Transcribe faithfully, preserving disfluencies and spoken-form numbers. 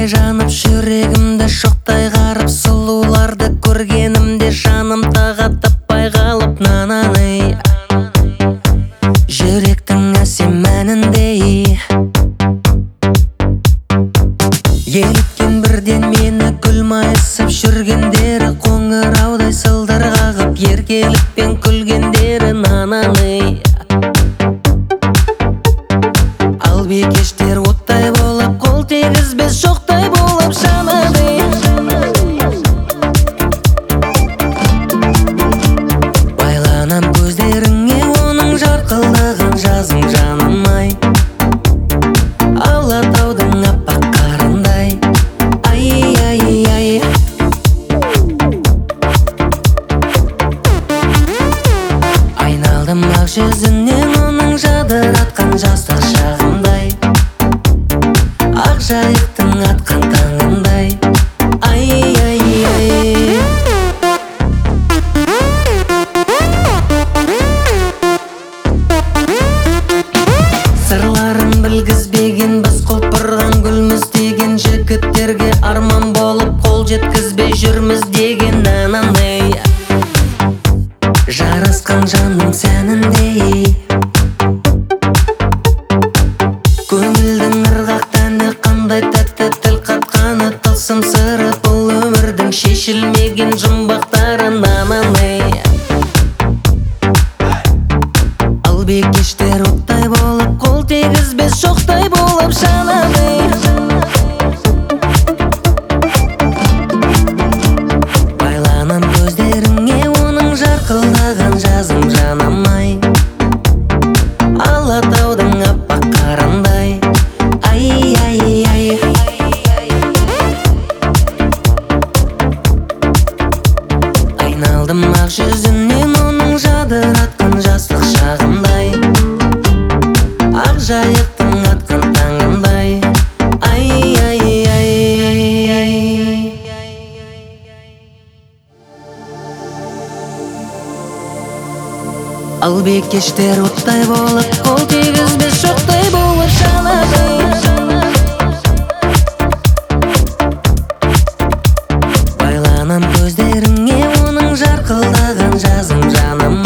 оттай жанып, жүрегімді шоқтай қарып, сұлуларды көргенімде жаным таға таппай қалып, нананы жүректің әсем әніндей еліткен бірден мені гүл майысып жүргендері, қоңыраудай сылдыр қағып еркелікпен күлгендері, нананы ал бикештер оттай болып, қол тегізбес шоқтай болып жанады. Байланам көздеріңе оның жарқылдаған жазым жаным-ай, Алатаудың аппақ қарындай, ай-ай-ай. Айналдым ақ жүзінен оның жадыратқан жастық шағымдай, ақ жайықтың атқан таңындай, ай-ай-ай. Сырларын білгізбеген, біз құлпырған гүлміз деген, жігіттерге арман болып қол жеткізбей жүрміз деген, нананы жарасқан жанның сәніндей көңілдің ырғақ әні, қандай тәтті тіл қатқаны, тылсым сыры бұл өмірдің шешілмеген жұмбақтары, нананы ал бикештер оттай болып, қол тегізбес шоқтай болып жанады. Байланам көздеріңе оның жарқылдаған жазым жаным-ай, Алатаудың аппақ қарындай, ай-ай-ай. Айналдым ақ жүзінен оның жадыратқан жастық шағымдай, ақ жайықтың атқан таңындай, ай-ай-ай. Ал бикештер оттай болып, қол тегізбес шоқтай болып жанады. Байланам көздеріңе оның жарқылдаған жазым жаным